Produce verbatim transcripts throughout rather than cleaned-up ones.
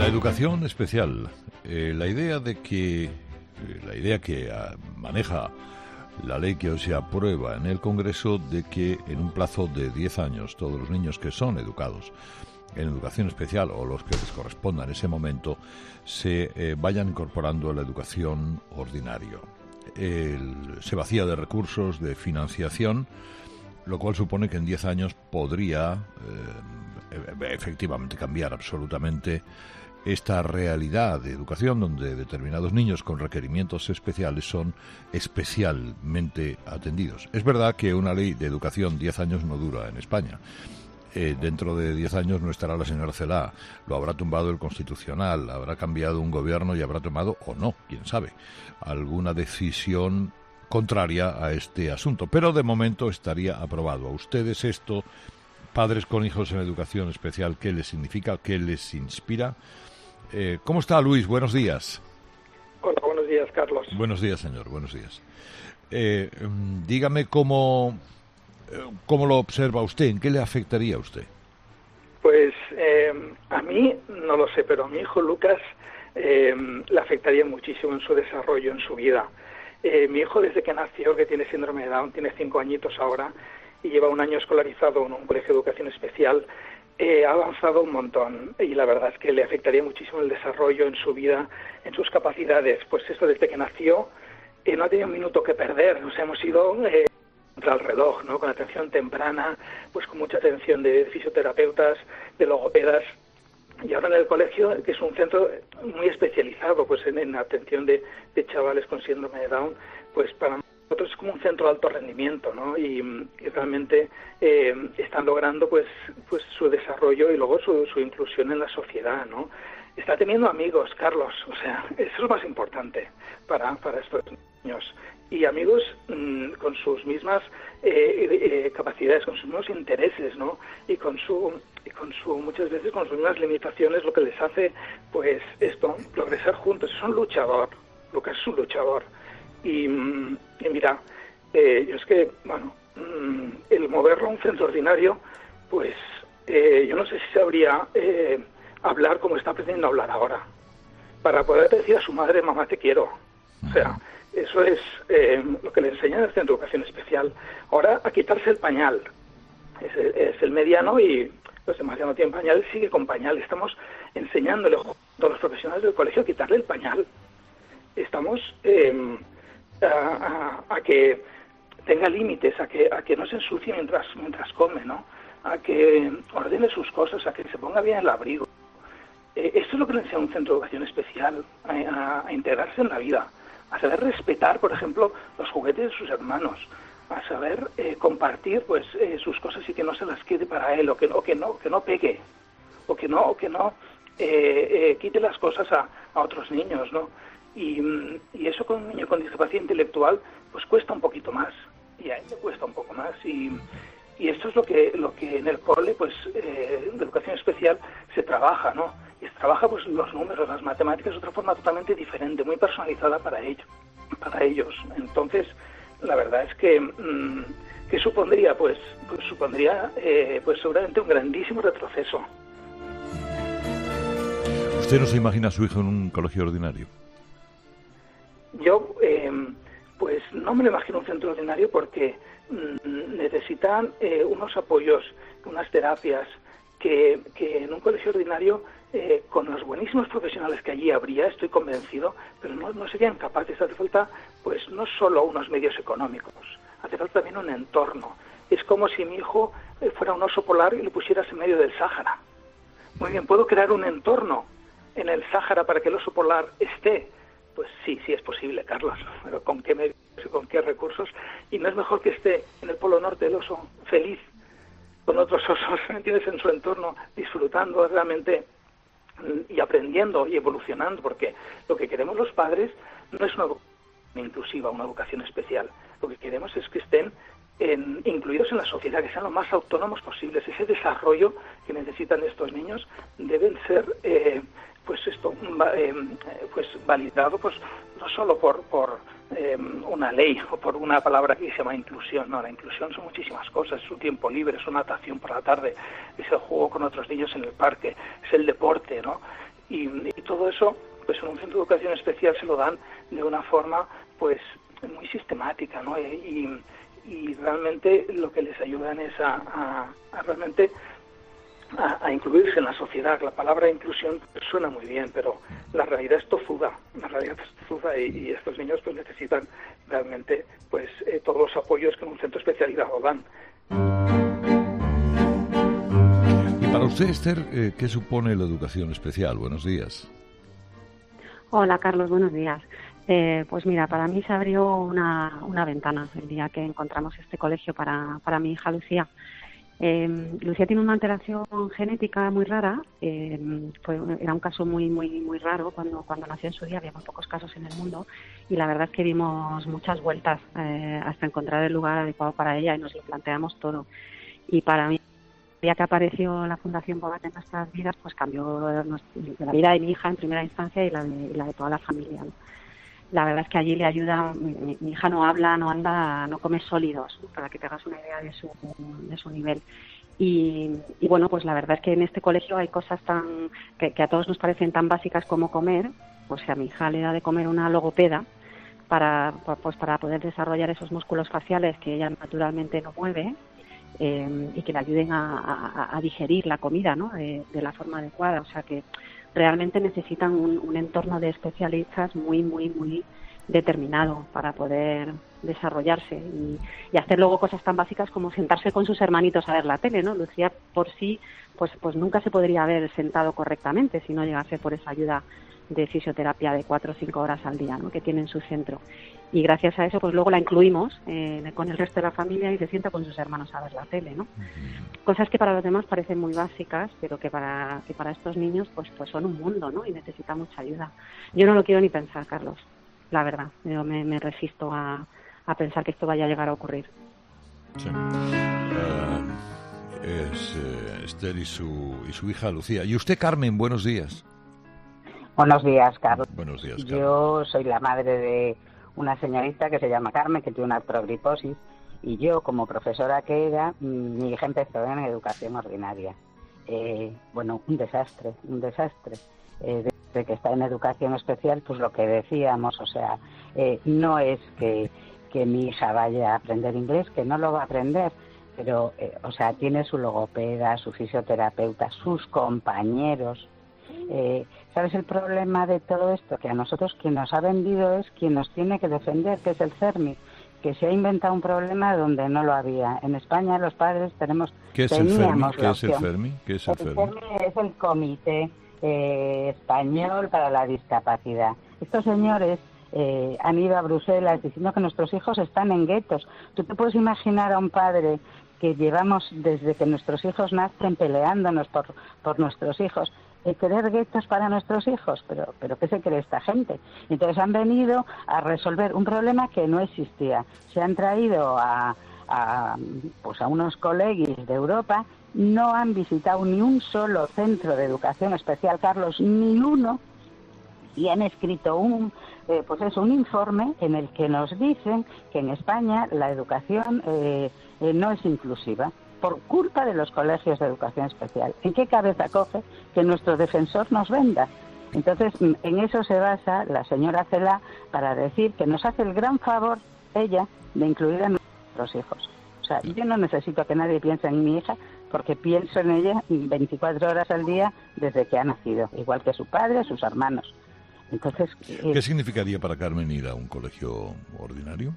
educación especial, eh, la idea de que eh, la idea que ah, maneja la ley que hoy se aprueba en el Congreso de que en un plazo de diez años todos los niños que son educados en educación especial o los que les corresponda en ese momento se eh, vayan incorporando a la educación ordinaria. El, se vacía de recursos, de financiación, lo cual supone que en diez años podría eh, efectivamente cambiar absolutamente esta realidad de educación donde determinados niños con requerimientos especiales son especialmente atendidos. Es verdad que una ley de educación diez años no dura en España. Eh, dentro de diez años no estará la señora Celaá, lo habrá tumbado el Constitucional, habrá cambiado un gobierno y habrá tomado, o no, quién sabe, alguna decisión contraria a este asunto. Pero de momento estaría aprobado. A ustedes esto, padres con hijos en educación especial, ¿qué les significa? ¿Qué les inspira? Eh, ¿Cómo está, Luis? Buenos días. Hola, buenos días, Carlos. Buenos días, señor, buenos días. Eh, dígame cómo... ¿Cómo lo observa usted? ¿En qué le afectaría a usted? Pues eh, a mí no lo sé, pero a mi hijo Lucas eh, le afectaría muchísimo en su desarrollo, en su vida. Eh, mi hijo desde que nació, que tiene síndrome de Down, tiene cinco añitos ahora y lleva un año escolarizado en un colegio de educación especial, eh, ha avanzado un montón y la verdad es que le afectaría muchísimo el desarrollo en su vida, en sus capacidades. Pues esto desde que nació eh, no ha tenido un minuto que perder, nos hemos ido... Eh, contra el reloj, ¿no? Con atención temprana, pues con mucha atención de fisioterapeutas, de logopedas, y ahora en el colegio, que es un centro muy especializado pues en, en atención de, de chavales con síndrome de Down, pues para nosotros es como un centro de alto rendimiento, ¿no? Y, y realmente eh, están logrando pues pues su desarrollo y luego su, su inclusión en la sociedad, ¿no? Está teniendo amigos, Carlos, o sea, eso es lo más importante para, para estos niños. Y amigos mmm, con sus mismas eh, eh, capacidades, con sus mismos intereses, ¿no? Y con su, y con su muchas veces con sus mismas limitaciones, lo que les hace, pues, esto, progresar juntos. Es un luchador, Lucas es un luchador. Y, mmm, y mira, eh, yo es que, bueno, mmm, el moverlo a un centro ordinario, pues, eh, yo no sé si sabría eh, hablar como está aprendiendo a hablar ahora, para poder decir a su madre, mamá, te quiero. O sea... Eso es eh, lo que le enseñan en el centro de educación especial. Ahora, a quitarse el pañal. Es, es el mediano y los demás ya no tienen pañal, él sigue con pañal. Estamos enseñándole a los profesionales del colegio a quitarle el pañal. Estamos eh, a, a, a que tenga límites, a que a que no se ensucie mientras mientras come, ¿no? A que ordene sus cosas, a que se ponga bien el abrigo. Eh, esto es lo que le enseña un centro de educación especial, a, a, a integrarse en la vida. A saber respetar, por ejemplo, los juguetes de sus hermanos, a saber eh, compartir pues eh, sus cosas y que no se las quede para él, o que, o que no que no pegue, o que no o que no eh, eh, quite las cosas a, a otros niños, ¿no? Y, y eso con un niño con discapacidad intelectual pues cuesta un poquito más, y a él le cuesta un poco más, y, y esto es lo que lo que en el cole pues eh, de educación especial se trabaja, ¿no? Y se trabaja pues los números, las matemáticas de otra forma totalmente diferente, muy personalizada para ellos, para ellos. Entonces, la verdad es que mmm, ¿qué supondría? Pues, pues supondría eh, pues seguramente un grandísimo retroceso. ¿Usted no se imagina a su hijo en un colegio ordinario? Yo, eh, pues no me lo imagino un centro ordinario porque mmm, necesitan eh, unos apoyos, unas terapias que, que en un colegio ordinario Eh, con los buenísimos profesionales que allí habría, estoy convencido, pero no, no serían capaces. Hace falta, pues, no solo unos medios económicos, hace falta también un entorno. Es como si mi hijo eh, fuera un oso polar y lo pusieras en medio del Sáhara. Muy bien, ¿puedo crear un entorno en el Sáhara para que el oso polar esté? Pues sí, sí es posible, Carlos, pero ¿con qué medios y con qué recursos? Y no es mejor que esté en el Polo Norte el oso feliz, con otros osos, ¿me entiendes?, en su entorno, disfrutando realmente y aprendiendo y evolucionando, porque lo que queremos los padres no es una educación inclusiva, una educación especial. Lo que queremos es que estén en, incluidos en la sociedad, que sean lo más autónomos posibles. Ese desarrollo que necesitan estos niños deben ser eh, pues esto eh, pues validado pues no solo por por eh, una ley o por una palabra que se llama inclusión. No, la inclusión son muchísimas cosas. Es su tiempo libre, es una natación por la tarde, es el juego con otros niños en el parque, es el deporte, ¿no? y, y todo eso, pues en un centro de educación especial se lo dan de una forma, pues, muy sistemática, ¿no? Y, y realmente lo que les ayudan es a, a, a realmente a, a incluirse en la sociedad. La palabra inclusión suena muy bien, pero la realidad es tozuda, la realidad es tozuda y, y estos niños pues necesitan realmente pues eh, todos los apoyos que en un centro especializado dan. Y para usted, Esther, eh, ¿qué supone la educación especial? Buenos días. Hola, Carlos, buenos días. Eh, pues mira, para mí se abrió una, una ventana el día que encontramos este colegio para, para mi hija Lucía. Eh, Lucía tiene una alteración genética muy rara. Eh, fue, era un caso muy muy muy raro cuando cuando nació en su día. Había muy pocos casos en el mundo y la verdad es que dimos muchas vueltas eh, hasta encontrar el lugar adecuado para ella y nos lo planteamos todo. Y para mí, el día que apareció la Fundación Bogat en nuestras vidas, pues cambió la vida de mi hija en primera instancia y la de, y la de toda la familia, ¿no? La verdad es que allí le ayuda, mi, mi hija no habla, no anda, no come sólidos, ¿no? Para que te hagas una idea de su, de su nivel. Y, y bueno, pues la verdad es que en este colegio hay cosas tan que, que a todos nos parecen tan básicas como comer. Pues a mi hija le da de comer una logopeda para, pues para poder desarrollar esos músculos faciales que ella naturalmente no mueve. Eh, y que le ayuden a, a, a digerir la comida, ¿no? de, de la forma adecuada. O sea que realmente necesitan un, un entorno de especialistas muy, muy, muy determinado para poder desarrollarse y, y hacer luego cosas tan básicas como sentarse con sus hermanitos a ver la tele, ¿no? Lucía por sí, pues, pues nunca se podría haber sentado correctamente si no llegase por esa ayuda de fisioterapia de cuatro o cinco horas al día, ¿no? Que tiene en su centro. Y gracias a eso, pues luego la incluimos eh, con el resto de la familia y se sienta con sus hermanos a ver la tele, ¿no? Uh-huh. Cosas que para los demás parecen muy básicas, pero que para que para estos niños pues pues son un mundo, ¿no? Y necesitan mucha ayuda. Yo no lo quiero ni pensar, Carlos, la verdad. Yo me, me resisto a, a pensar que esto vaya a llegar a ocurrir. Sí. Uh, es uh, Esther y su, y su hija Lucía. Y usted, Carmen, buenos días. Buenos días, Carlos. Buenos días, Carmen. Yo soy la madre de una señorita que se llama Carmen, que tiene una artrogriposis, y yo, como profesora que era, mi hija empezó en educación ordinaria. Eh, bueno, un desastre, un desastre. Eh, desde que está en educación especial, pues lo que decíamos, o sea, eh, no es que, que mi hija vaya a aprender inglés, que no lo va a aprender, pero, eh, o sea, tiene su logopeda, su fisioterapeuta, sus compañeros. Eh, ¿Sabes el problema de todo esto? Que a nosotros quien nos ha vendido es quien nos tiene que defender, que es el CERMI, que se ha inventado un problema donde no lo había. En España los padres tenemos ¿Qué es el CERMI? ¿Qué es el CERMI? ¿Qué es el CERMI? El CERMI es el Comité eh, Español para la Discapacidad. Estos señores eh, han ido a Bruselas diciendo que nuestros hijos están en guetos. ¿Tú te puedes imaginar a un padre que llevamos desde que nuestros hijos nacen peleándonos por, por nuestros hijos, eh, querer guetos para nuestros hijos? Pero, pero ¿qué se cree esta gente? Entonces han venido a resolver un problema que no existía. Se han traído a, a, pues a unos colegis de Europa, no han visitado ni un solo centro de educación especial, Carlos, ni uno, y han escrito un eh, pues eso, un informe en el que nos dicen que en España la educación eh, eh, no es inclusiva por culpa de los colegios de educación especial. ¿En qué cabeza coge que nuestro defensor nos venda? Entonces, en eso se basa la señora Cela para decir que nos hace el gran favor, ella, de incluir a nuestros hijos. O sea, yo no necesito que nadie piense en mi hija, porque pienso en ella veinticuatro horas al día desde que ha nacido, igual que su padre, sus hermanos. Entonces, ¿qué eh, significaría para Carmen ir a un colegio ordinario?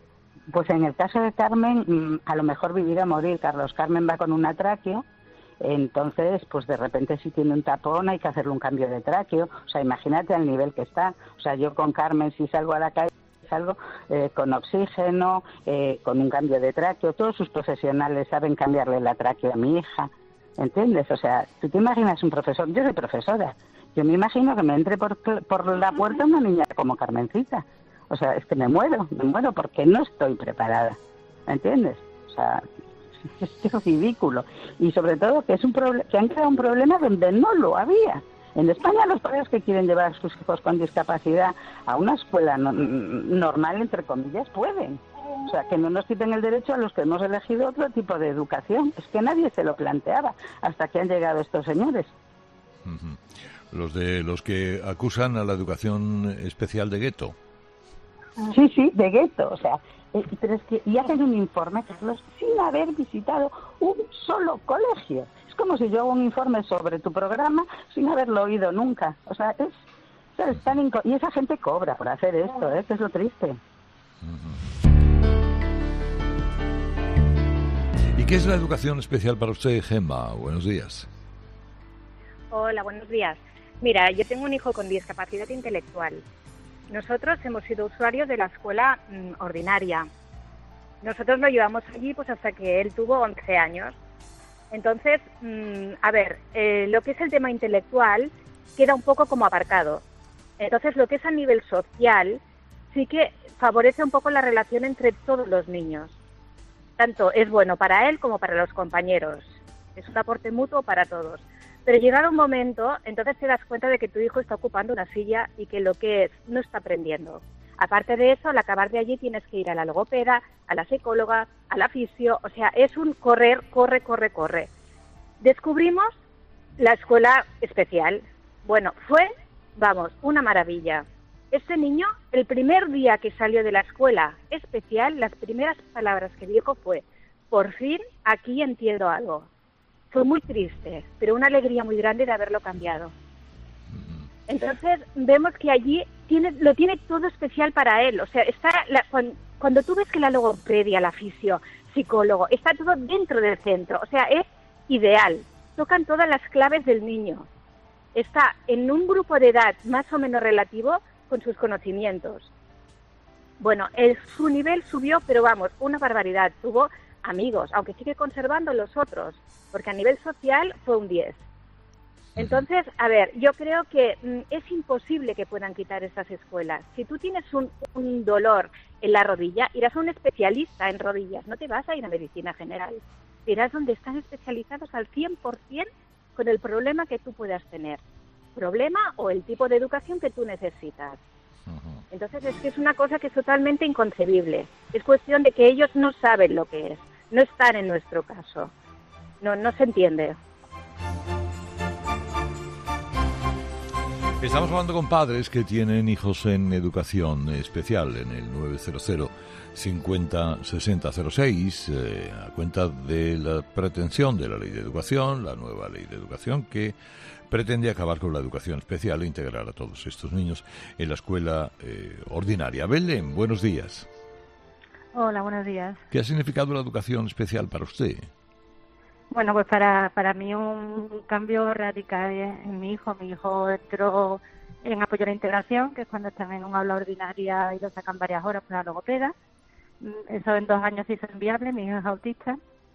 Pues en el caso de Carmen, a lo mejor vivir a morir, Carlos. Carmen va con una tráqueo, entonces, pues de repente si tiene un tapón hay que hacerle un cambio de tráqueo. O sea, imagínate al nivel que está. O sea, yo con Carmen, si salgo a la calle, salgo eh, con oxígeno, eh, con un cambio de tráqueo. Todos sus profesionales saben cambiarle la tráqueo a mi hija, ¿entiendes? O sea, tú te imaginas un profesor, yo soy profesora, yo me imagino que me entre por, por la puerta una niña como Carmencita. O sea, es que me muero, me muero porque no estoy preparada, ¿me entiendes? O sea, es que es ridículo. Y sobre todo que es un proble- que han creado un problema donde no lo había. En España los padres que quieren llevar a sus hijos con discapacidad a una escuela no, normal, entre comillas, pueden. O sea, que no nos quiten el derecho a los que hemos elegido otro tipo de educación. Es que nadie se lo planteaba hasta que han llegado estos señores. Los de los que acusan a la educación especial de gueto. Sí, sí, de gueto, o sea, eh, pero es que, y hacen un informe, Carlos, sin haber visitado un solo colegio. Es como si yo hago un informe sobre tu programa sin haberlo oído nunca. O sea, es, o sea, es tan inco- y esa gente cobra por hacer esto, ¿eh? Que es lo triste. ¿Y qué es la educación especial para usted, Gemma? Buenos días. Hola, buenos días. Mira, yo tengo un hijo con discapacidad intelectual. Nosotros hemos sido usuarios de la escuela mmm, ordinaria. Nosotros lo llevamos allí pues hasta que él tuvo once años. Entonces, mmm, a ver, eh, lo que es el tema intelectual queda un poco como aparcado. Entonces, lo que es a nivel social sí que favorece un poco la relación entre todos los niños. Tanto es bueno para él como para los compañeros. Es un aporte mutuo para todos. Pero llegado un momento, entonces te das cuenta de que tu hijo está ocupando una silla y que lo que es no está aprendiendo. Aparte de eso, al acabar de allí tienes que ir a la logopeda, a la psicóloga, a la fisio, o sea, es un correr, corre, corre, corre. Descubrimos la escuela especial. Bueno, fue, vamos, una maravilla. Este niño, el primer día que salió de la escuela especial, las primeras palabras que dijo fue: por fin aquí entiendo algo. Fue muy triste, pero una alegría muy grande de haberlo cambiado. Entonces vemos que allí tiene, lo tiene todo especial para él. O sea, está la, cuando, cuando tú ves que la logopedia, la fisio, psicólogo, está todo dentro del centro. O sea, es ideal. Tocan todas las claves del niño. Está en un grupo de edad más o menos relativo con sus conocimientos. Bueno, el, su nivel subió, pero vamos, una barbaridad. Tuvo amigos, aunque sigue conservando los otros, porque a nivel social fue un diez. Entonces, a ver, yo creo que mm, es imposible que puedan quitar esas escuelas. Si tú tienes un, un dolor en la rodilla, irás a un especialista en rodillas, no te vas a ir a medicina general. Irás donde están especializados al cien por ciento con el problema que tú puedas tener. Problema o el tipo de educación que tú necesitas. Entonces es que es una cosa que es totalmente inconcebible. Es cuestión de que ellos no saben lo que es, no están en nuestro caso. No, no se entiende. Estamos hablando con padres que tienen hijos en educación especial en el nueve cero cero cincuenta sesenta cero seis, eh, a cuenta de la pretensión de la Ley de Educación, la nueva Ley de Educación, que pretende acabar con la educación especial e integrar a todos estos niños en la escuela eh, ordinaria. Belén, buenos días. Hola, buenos días. ¿Qué ha significado la educación especial para usted? Bueno, pues para, para mí un cambio radical en mi hijo. Mi hijo entró en apoyo a la integración, que es cuando están en un aula ordinaria y lo sacan varias horas por la logopeda. Eso en dos años se hizo inviable. Mi hijo es autista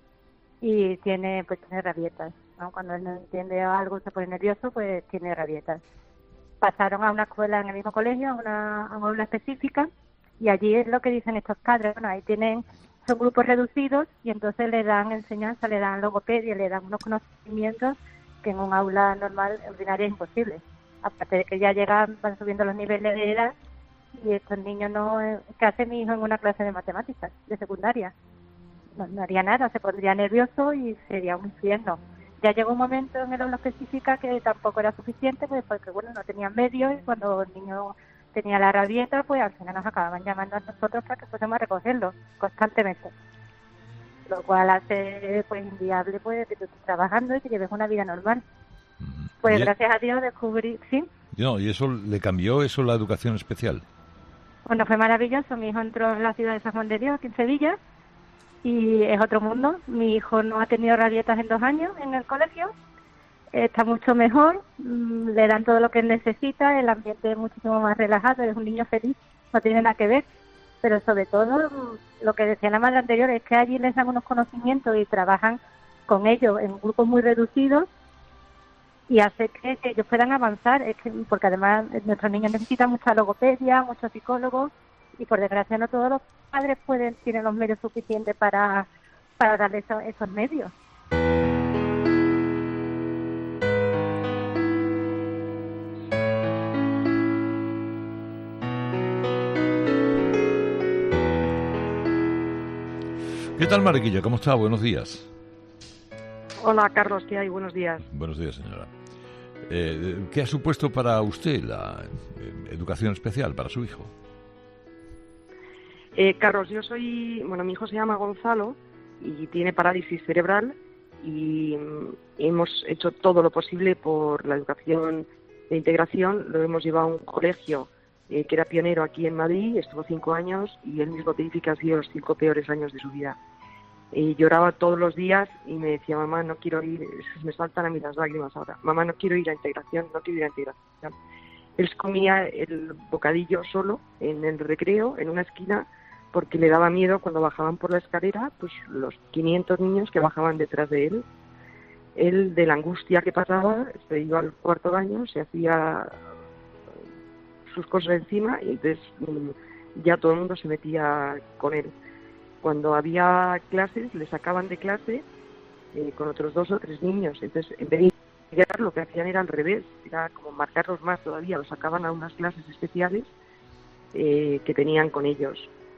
y tiene pues tiene rabietas, ¿no? Cuando él no entiende algo, se pone nervioso, pues tiene rabietas. Pasaron a una escuela en el mismo colegio, a una, a una aula específica, y allí es lo que dicen estos padres. Bueno, ahí tienen, son grupos reducidos y entonces le dan enseñanza, le dan logopedia, le dan unos conocimientos que en un aula normal, ordinaria, es imposible. Aparte de que ya llegan, van subiendo los niveles de edad, y estos niños no... ¿Qué hace mi hijo en una clase de matemáticas, de secundaria? No, no haría nada, se pondría nervioso y sería un infierno. Ya llegó un momento en el aula específica que tampoco era suficiente, pues porque bueno, no tenían medios, y cuando el niño tenía la rabieta, pues al final nos acababan llamando a nosotros para que fuésemos a recogerlo constantemente. Lo cual hace pues inviable pues que tú estés trabajando y que lleves una vida normal. Pues y gracias a Dios descubrí, ¿sí? No, ¿y eso le cambió eso la educación especial? Bueno, fue maravilloso. Mi hijo entró en la ciudad de San Juan de Dios, aquí en Sevilla, y es otro mundo. Mi hijo no ha tenido rabietas en dos años en el colegio, está mucho mejor, le dan todo lo que él necesita, el ambiente es muchísimo más relajado, es un niño feliz, no tiene nada que ver, pero sobre todo lo que decía la madre anterior es que allí les dan unos conocimientos y trabajan con ellos en grupos muy reducidos y hace que, que ellos puedan avanzar, es que, porque además nuestros niños necesitan mucha logopedia, muchos psicólogos, y por desgracia no todos los padres pueden tienen los medios suficientes para, para darle eso, esos medios. ¿Qué tal, Mariquilla? ¿Cómo está? Buenos días. Hola, Carlos, ¿qué hay? Buenos días. Buenos días, señora. Eh, ¿Qué ha supuesto para usted la eh, educación especial para su hijo? Eh, Carlos, yo soy, bueno, mi hijo se llama Gonzalo y tiene parálisis cerebral y mm, hemos hecho todo lo posible por la educación de integración. Lo hemos llevado a un colegio eh, que era pionero aquí en Madrid, estuvo cinco años y él mismo te dice que han sido los cinco peores años de su vida. Y lloraba todos los días y me decía, mamá, no quiero ir, me saltan a mí las lágrimas ahora, mamá, no quiero ir a integración, no quiero ir a integración. Él comía el bocadillo solo en el recreo, en una esquina, porque le daba miedo cuando bajaban por la escalera, pues los quinientos niños que bajaban detrás de él. Él, de la angustia que pasaba, se iba al cuarto baño, se hacía sus cosas encima y entonces ya todo el mundo se metía con él. Cuando había clases, le sacaban de clase eh, con otros dos o tres niños. Entonces, en vez de integrar, lo que hacían era al revés, era como marcarlos más todavía, los sacaban a unas clases especiales eh, que tenían con ellos.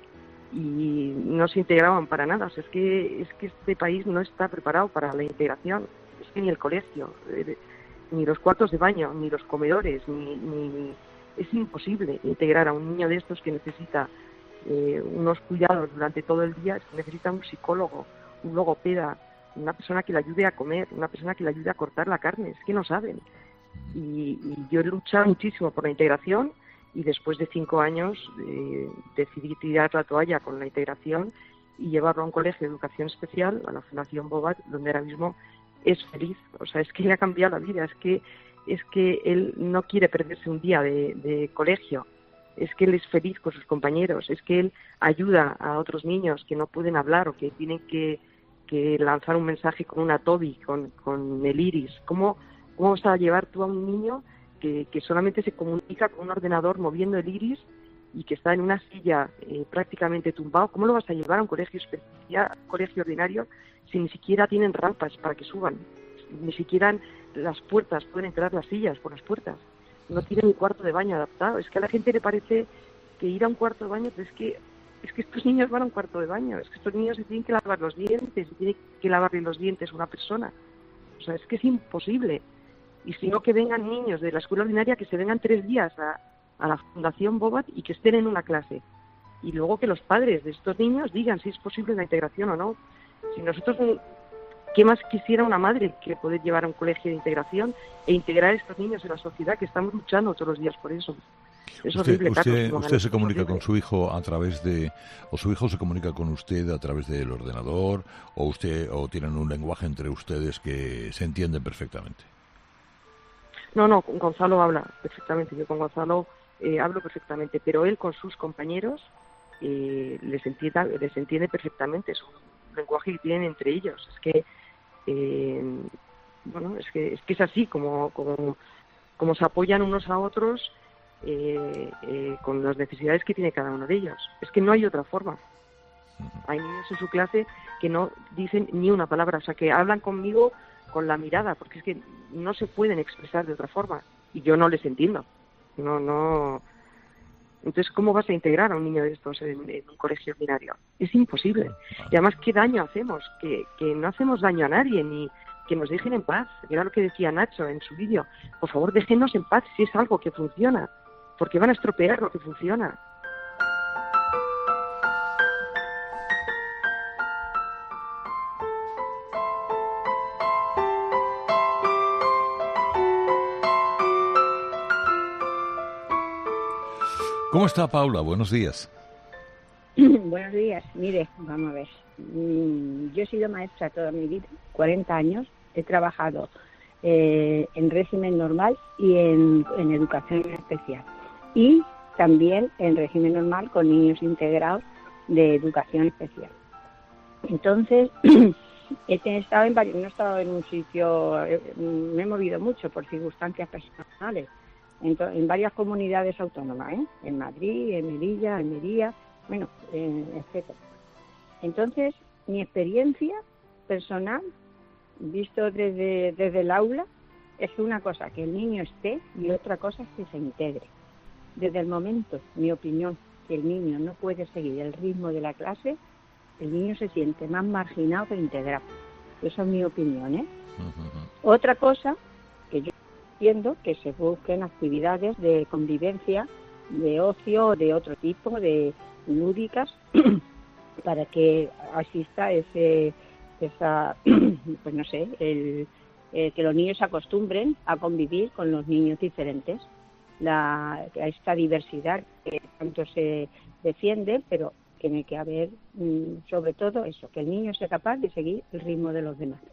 Y no se integraban para nada. O sea, es que, es que este país no está preparado para la integración. Es que ni el colegio, eh, ni los cuartos de baño, ni los comedores, ni, ni es imposible integrar a un niño de estos que necesita Eh, unos cuidados durante todo el día. Necesita un psicólogo, un logopeda, una persona que le ayude a comer, una persona que le ayude a cortar la carne. Es que no saben. Y, y yo he luchado muchísimo por la integración y después de cinco años eh, decidí tirar la toalla con la integración y llevarlo a un colegio de educación especial, a la Fundación Bobat, donde ahora mismo es feliz. O sea, es que le ha cambiado la vida, es que, es que él no quiere perderse un día de, de colegio. Es que él es feliz con sus compañeros, es que él ayuda a otros niños que no pueden hablar o que tienen que, que lanzar un mensaje con una Toby, con, con el iris. ¿Cómo, ¿Cómo vas a llevar tú a un niño que, que solamente se comunica con un ordenador moviendo el iris y que está en una silla eh, prácticamente tumbado? ¿Cómo lo vas a llevar a un colegio especial, colegio ordinario, si ni siquiera tienen rampas para que suban? Ni siquiera las puertas, pueden entrar las sillas por las puertas. No tiene un cuarto de baño adaptado. Es que a la gente le parece que ir a un cuarto de baño, pero es que es que estos niños van a un cuarto de baño, es que estos niños se tienen que lavar los dientes, se tiene que lavarle los dientes a una persona. O sea, es que es imposible. Y si no, que vengan niños de la escuela ordinaria, que se vengan tres días a, a la Fundación Bobat y que estén en una clase. Y luego que los padres de estos niños digan si es posible la integración o no. Si nosotros... ¿Qué más quisiera una madre que poder llevar a un colegio de integración e integrar a estos niños en la sociedad, que estamos luchando todos los días por eso? Es usted, horrible, usted, Carlos, usted se comunica horrible. con su hijo a través de, o su hijo se comunica con usted a través del ordenador, o usted, o tienen un lenguaje entre ustedes que se entienden perfectamente. No, no, con Gonzalo habla perfectamente. Yo con Gonzalo eh, hablo perfectamente, pero él con sus compañeros eh, les entiende, les entiende perfectamente. Es un lenguaje que tienen entre ellos. Es que Eh, bueno, es que es que es así como como, como se apoyan unos a otros eh, eh, con las necesidades que tiene cada uno de ellos. Es que no hay otra forma. Hay niños en su clase que no dicen ni una palabra, o sea, que hablan conmigo con la mirada, porque es que no se pueden expresar de otra forma y yo no les entiendo. No, no. Entonces, ¿cómo vas a integrar a un niño de estos en, en un colegio ordinario? Es imposible. Y además, ¿qué daño hacemos? Que, que no hacemos daño a nadie, ni que nos dejen en paz. Era lo que decía Nacho en su vídeo. Por favor, déjenos en paz si es algo que funciona, porque van a estropear lo que funciona. ¿Cómo está Paula? Buenos días. Buenos días. Mire, vamos a ver. Yo he sido maestra toda mi vida, cuarenta años. He trabajado eh, en régimen normal y en, en educación especial. Y también en régimen normal con niños integrados de educación especial. Entonces, he estado en varios, no he estado en un sitio, me he movido mucho por circunstancias personales. En, to, en varias comunidades autónomas, ¿eh? En Madrid, en Melilla, en Almería, bueno, eh, etcétera. Entonces, mi experiencia personal, visto desde, desde el aula, es una cosa que el niño esté y otra cosa es que se integre. Desde el momento, mi opinión, que el niño no puede seguir el ritmo de la clase, el niño se siente más marginado que integrado. Esa es mi opinión, ¿eh? Uh-huh. Otra cosa que yo insistiendo que se busquen actividades de convivencia, de ocio, de otro tipo, de lúdicas, para que asista ese, esa, pues no sé, el, el que los niños se acostumbren a convivir con los niños diferentes, la, a esta diversidad que tanto se defiende, pero tiene que haber, sobre todo eso, que el niño sea capaz de seguir el ritmo de los demás.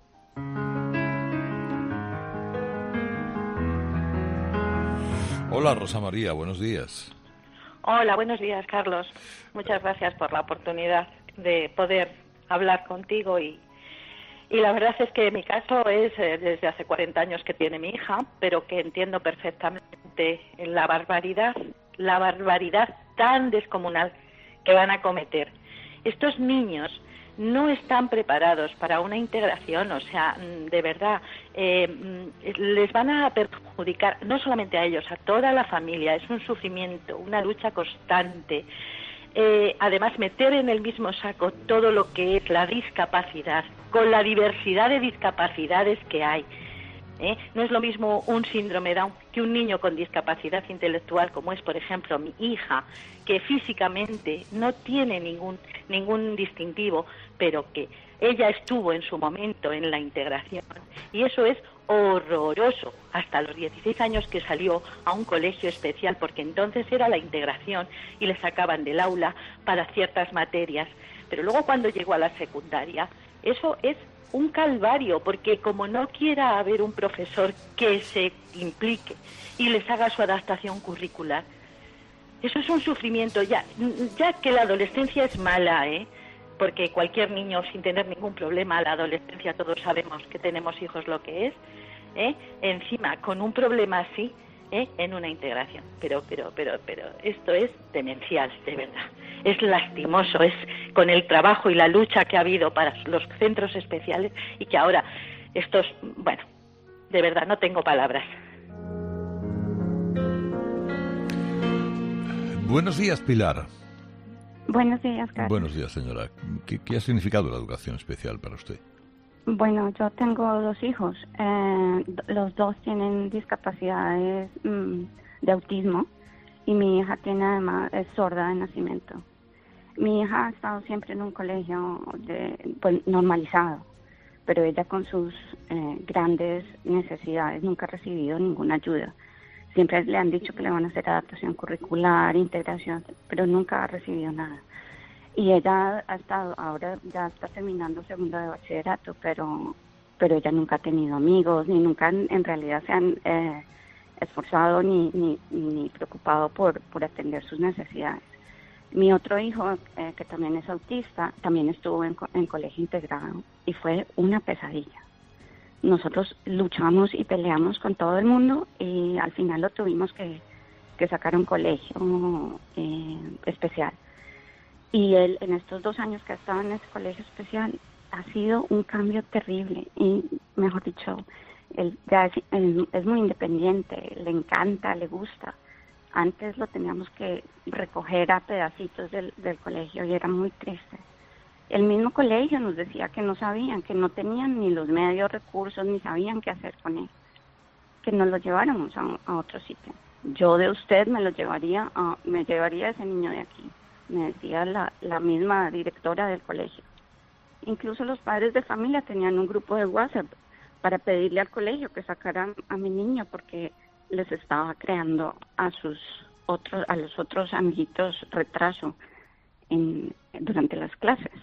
Hola, Rosa María, buenos días. Hola, buenos días, Carlos. Muchas gracias por la oportunidad de poder hablar contigo y, y la verdad es que mi caso es eh, desde hace cuarenta años que tiene mi hija, pero que entiendo perfectamente la barbaridad, la barbaridad tan descomunal que van a cometer. Estos niños no están preparados para una integración, o sea, de verdad, eh, les van a perjudicar no solamente a ellos, a toda la familia. Es un sufrimiento, una lucha constante. Eh, además, meter en el mismo saco todo lo que es la discapacidad, con la diversidad de discapacidades que hay. ¿Eh? No es lo mismo un síndrome Down que un niño con discapacidad intelectual, como es, por ejemplo, mi hija, que físicamente no tiene ningún ningún distintivo, pero que ella estuvo en su momento en la integración, y eso es horroroso, hasta los dieciséis años que salió a un colegio especial, porque entonces era la integración y le sacaban del aula para ciertas materias, pero luego cuando llegó a la secundaria, eso es un calvario, porque como no quiera haber un profesor que se implique y les haga su adaptación curricular, eso es un sufrimiento. Ya, ya que la adolescencia es mala, ¿eh? Porque cualquier niño sin tener ningún problema, la adolescencia todos sabemos que tenemos hijos lo que es, ¿eh? Encima con un problema así, ¿eh? En una integración. Pero, pero, pero, pero esto es demencial, de verdad. Es lastimoso, es con el trabajo y la lucha que ha habido para los centros especiales y que ahora estos, bueno, de verdad no tengo palabras. Buenos días, Pilar. Buenos días, Carlos. Buenos días, señora. ¿Qué, qué ha significado la educación especial para usted? Bueno, yo tengo dos hijos. Eh, los dos tienen discapacidades mmm, de autismo y mi hija tiene además es sorda de nacimiento. Mi hija ha estado siempre en un colegio de, pues, normalizado, pero ella con sus eh, grandes necesidades nunca ha recibido ninguna ayuda. Siempre le han dicho que le van a hacer adaptación curricular, integración, pero nunca ha recibido nada. Y ella ha estado, ahora ya está terminando segundo de bachillerato, pero pero ella nunca ha tenido amigos, ni nunca en, en realidad se han eh, esforzado ni, ni, ni preocupado por, por atender sus necesidades. Mi otro hijo, eh, que también es autista, también estuvo en, en colegio integrado y fue una pesadilla. Nosotros luchamos y peleamos con todo el mundo y al final lo tuvimos que, que sacar a un colegio eh, especial. Y él, en estos dos años que ha estado en ese colegio especial, ha sido un cambio terrible. Y, mejor dicho, él ya es, él es muy independiente, le encanta, le gusta. Antes lo teníamos que recoger a pedacitos del, del colegio y era muy triste. El mismo colegio nos decía que no sabían, que no tenían ni los medios, recursos, ni sabían qué hacer con él. Que nos lo lleváramos a, a otro sitio. Yo de usted me lo llevaría, a, me llevaría a ese niño de aquí. Me decía la, la misma directora del colegio. Incluso los padres de familia tenían un grupo de WhatsApp para pedirle al colegio que sacaran a mi niño porque les estaba creando a sus otros, a los otros amiguitos retraso en, durante las clases.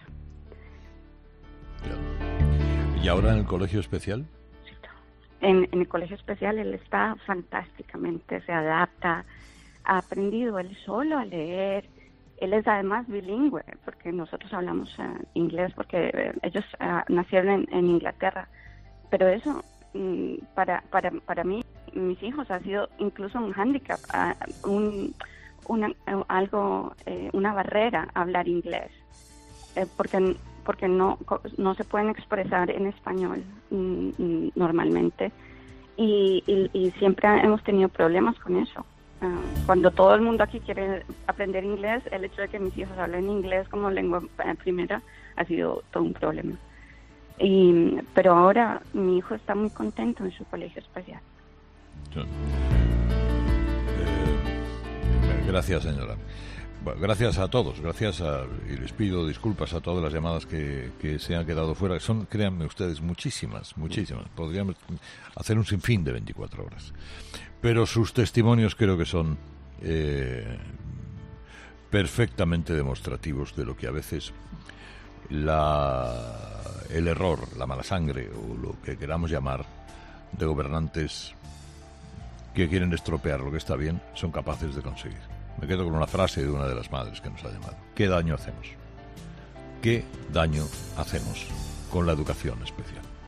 ¿Y ahora en el colegio especial? En, en el colegio especial él está fantásticamente, se adapta, ha aprendido él solo a leer. Él es además bilingüe, porque nosotros hablamos uh, inglés, porque eh, ellos uh, nacieron en, en Inglaterra. Pero eso, mm, para, para, para mí, mis hijos, ha sido incluso un hándicap, uh, un, una, uh, algo, eh, una barrera hablar inglés, eh, porque porque no, no se pueden expresar en español mm, normalmente. Y, y, y siempre hemos tenido problemas con eso. Uh, cuando todo el mundo aquí quiere aprender inglés, el hecho de que mis hijos hablen inglés como lengua primera ha sido todo un problema. Y, pero ahora mi hijo está muy contento en su colegio especial. Eh, gracias, señora. Bueno, gracias a todos, gracias a, y les pido disculpas a todas las llamadas que, que se han quedado fuera. Son, créanme ustedes, muchísimas, muchísimas. Podríamos hacer un sinfín de veinticuatro horas. Pero sus testimonios creo que son eh, perfectamente demostrativos de lo que a veces la, el error, la mala sangre o lo que queramos llamar de gobernantes que quieren estropear lo que está bien son capaces de conseguir. Me quedo con una frase de una de las madres que nos ha llamado. ¿Qué daño hacemos? ¿Qué daño hacemos con la educación especial?